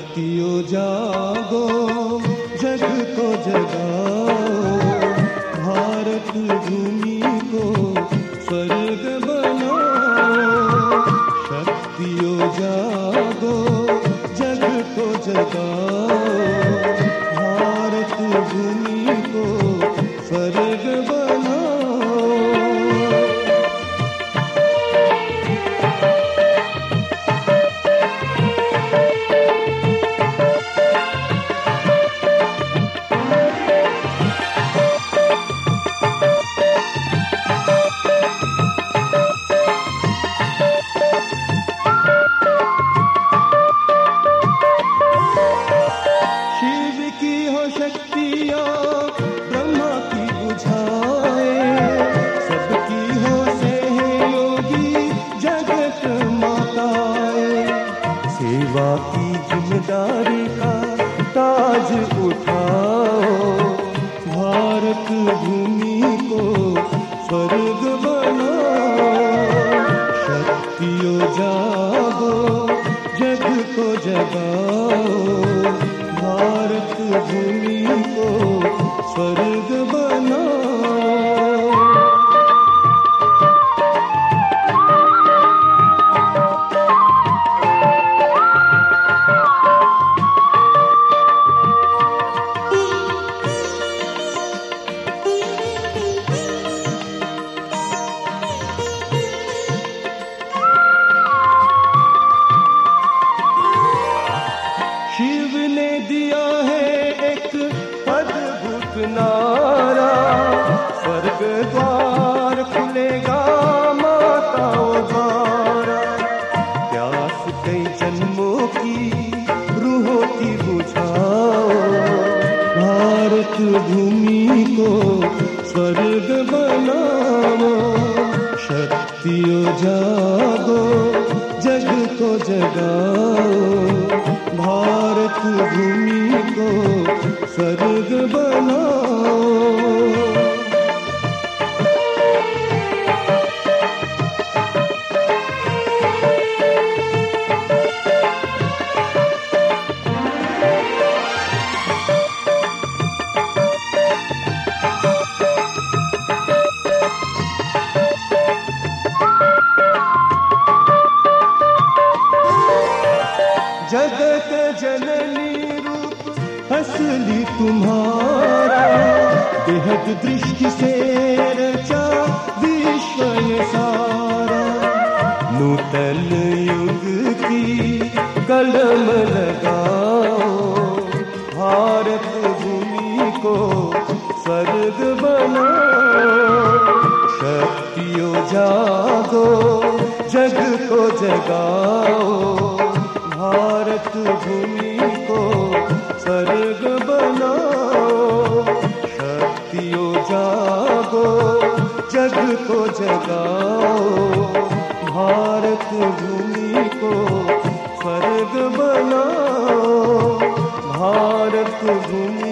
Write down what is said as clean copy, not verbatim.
शक्तियों जागो, जग को जगाओ, भारत भूमि को स्वर्ग बनाओ। शक्तियों जागो, जग को जगाओ, भारत भूमि को स्वर्ग बनाओ। शक्तियाँ ब्रह्मा की बुझाए, सबकी हो सहयोगी जगत माताए। सेवा की जिम्मेदारी का ताज उठाओ, भारत भूमि को स्वर्ग बनाओ। शक्तियों जागो, जग को जगाओ, भारत भूमि को स्वर्ग बनाओ। शिव ने दिया है एक अद्भुत नारा, स्वर्ग द्वार खुलेगा माताओं द्वारा। प्यास कई जन्मों की रूहों की बुझाओ, भारत भूमि को स्वर्ग बनाओ। शक्तियों जागो, जग को जगाओ, भारत भूमि को स्वर्ग बनाओ। जगत जननी रूप असली तुम्हारा, बेहद दृष्टि से रचा विश्व ये सारा। नूतन युग की कलम लगाओ, भारत भूमि को स्वर्ग बनाओ। शक्तियों जागो, जग को जगाओ, भारत भूमि को स्वर्ग बनाओ। शक्तियों जागो, जग को जगाओ, भारत भूमि को स्वर्ग बनाओ। भारत भूमि